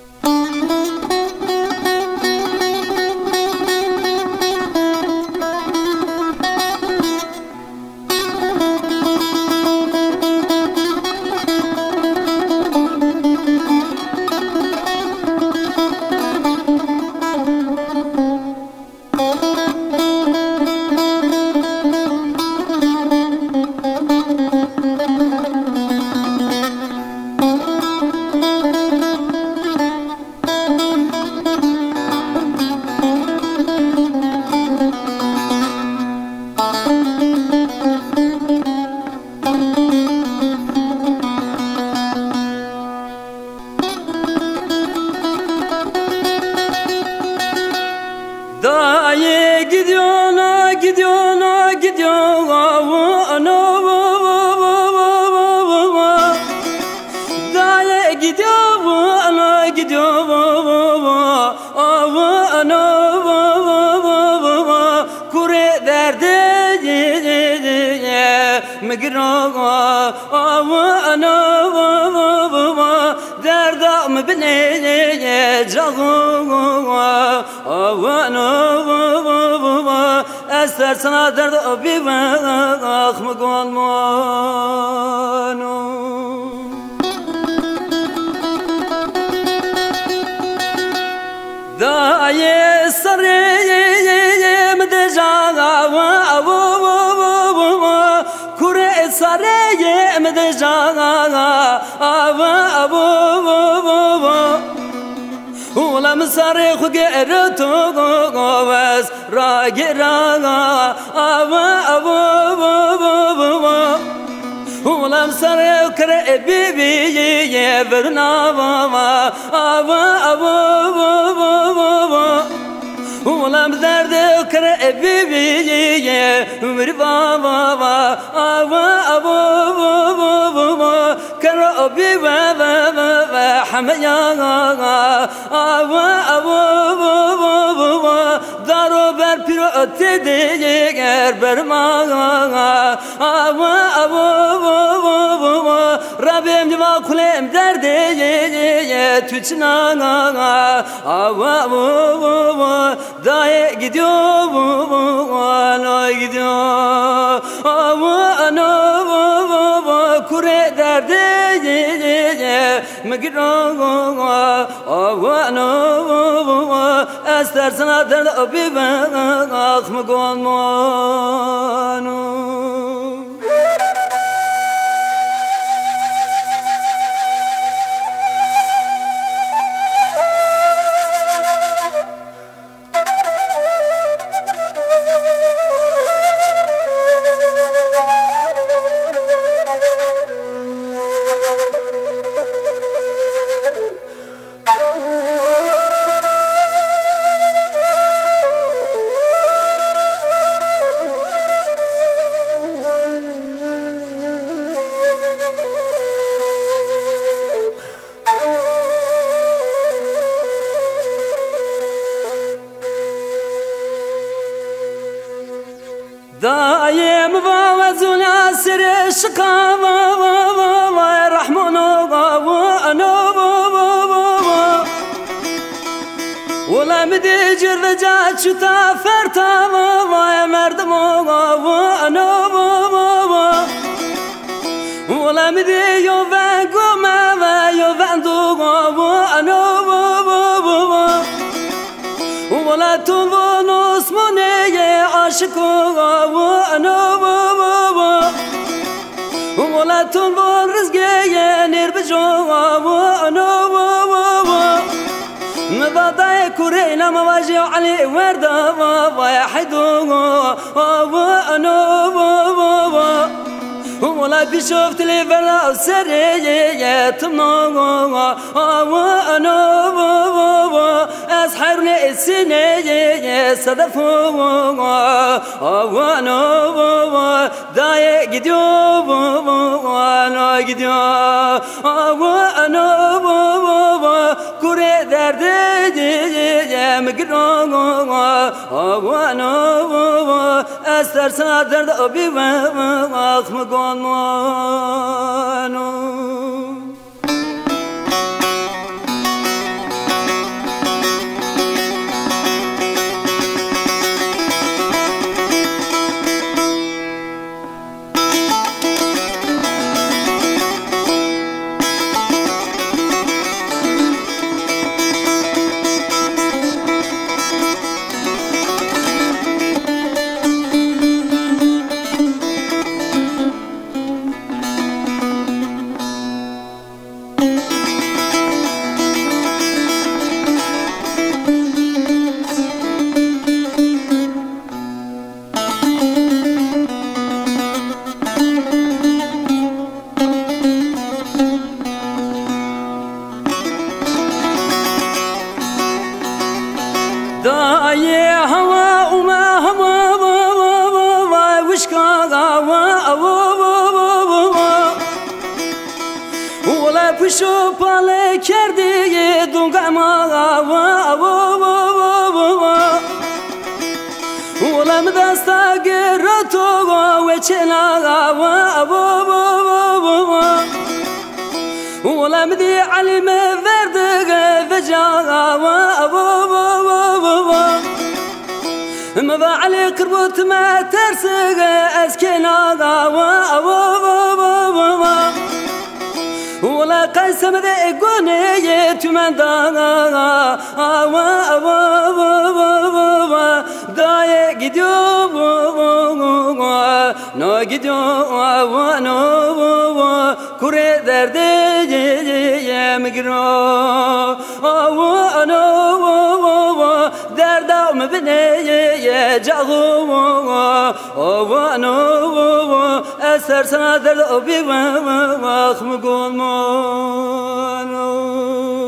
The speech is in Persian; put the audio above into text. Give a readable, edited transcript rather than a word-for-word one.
Dayı gidiyor, gidiyor, gidiyor. Dayı gidiyor, gidiyor. Kure derdi migro. Derdam bine cago. Eser sana derd bir bakma golmano. Dayı sarayım de caga, kure sarayım de caga. Ulam sarı xugere togovas ragera Ulam sarı kre bibi verna Ulam derde kre bibi umri kre bibi حميا دارو بر پیروت دیگر برما ربیم جوا کلم درده توچنا دای gidiyor gidiyor kure derده مگرو آوانو استرسنا درد آبی بخ مگانمانو دايم وزنا سر شقاوة رحمنا وانا ولا مدي جرجات شتا فرتا يا مردم وانا ولا مدي يوفان قوما يوفان دوغا وانا ولا تنظنوا اسمني عاشق وانا ولا تنظر رزقي نربجو وانا مبادا كورينا مواجه علي وردا ويحدو وانا ولا بشوفت لي فلا سرية تمنو وانا أسحرني السنة صدفوا وانا داي gidiyor وانا gidiyor وانا kure derde migro وانا استرسنا درد أبي وأخم قانوانو يا هوا وما هوا وشكا ولا بشو بالي كردي دونغا ما ولا مدستا قرتو وچنا ولا مدي علم فردق فجا مضى علي قربت ما ترسق اسكنا ولا قسم ذي قوني تمن داي gidiyor no gidiyor no kure derde yemgiro no derda mı bine yecahu no eser sana derde obi vah mı golmo